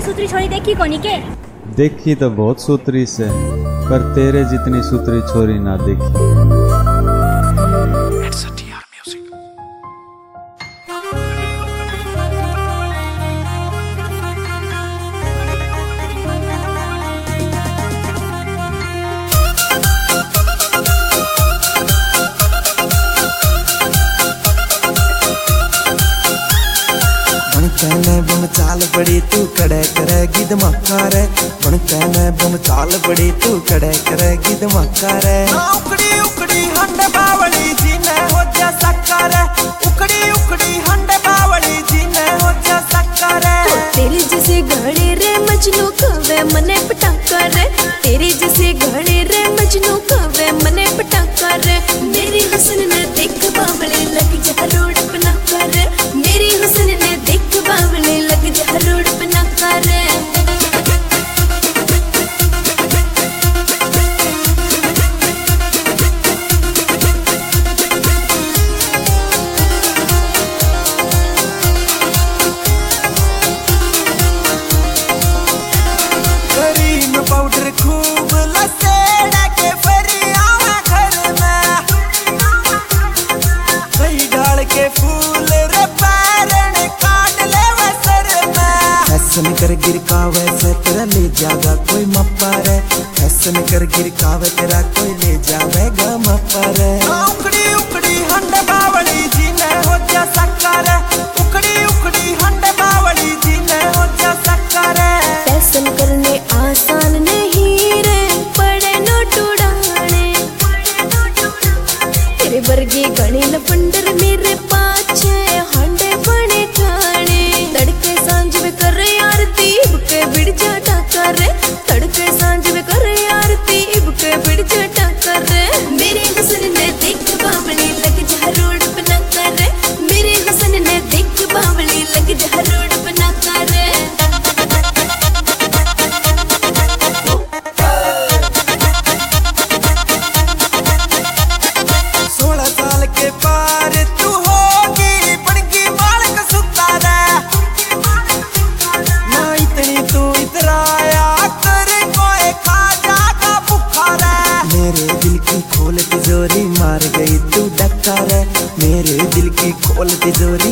सूत्री छोरी देखी कोनी के? देखी तो बहुत सूत्री से, पर तेरे जितनी सूत्री छोरी ना देखी। कहने बम चाल बड़ी तू कड़े करेगी धमाका रे, बन कहने बम चाल बड़ी तू कड़े करेगी धमाका रे। उकड़ी उकड़ी हंड बावली जी ने हो जा सक्का रे, उकड़ी उकड़ी हंड बावली जी ने हो जा सक्का रे। तेरे जैसे घड़े रे मजनू कवे मने पटाका रे, तेरे जैसे घड़े रे मजनू कवे मने पटाका रे। मेरी हुस्न ने देख बावली लग जा रोड पनाका रे, मेरी हुस्न ने देख बावली लग जा रोड पनाका रे। करीम पाउडर खूब लसेड़ा के फरी आवा घर में, कई डाल के फूल रे पैरण काट ले वसर में। फैशन कर गिरकावे से तेरा ले जागा कोई मप्पा रे, फैशन कर गिरकावे तेरा कोई ले जावेगा मप्पा रे। उकड़ी उकड़ी हंड बावली जी ने हो जा सक्का रे, उकड़ी उकड़ी हंड बावली जी ने हो जा सक्का रे। फैशन करने आसान नहीं रे, पड़े नोट उड़ाने, तेरे वर्गे गणे लफंडर मेरे पाछे हांडे बने ठाणे। तड़के सांझ में करे आरती इबके बिड़ जा टाका रे, तड़के सांझ में करे आरती इबके बिड़ जा टाका रे। मेरे हुस्न ने देख बावली लग जा रोड पनाका रे, मेरे हुस्न ने देख बावली लग जा रोड पनाका रे। 16 साल के पार तू होगी बड़की बालक सुता रे, ना इतनी तू इतराया कर कोई खा जागा भूखा रे। मेरे दिल की खोल तिजोरी मार गई तू डक्का रे, मेरे दिल की खोल तिजोरी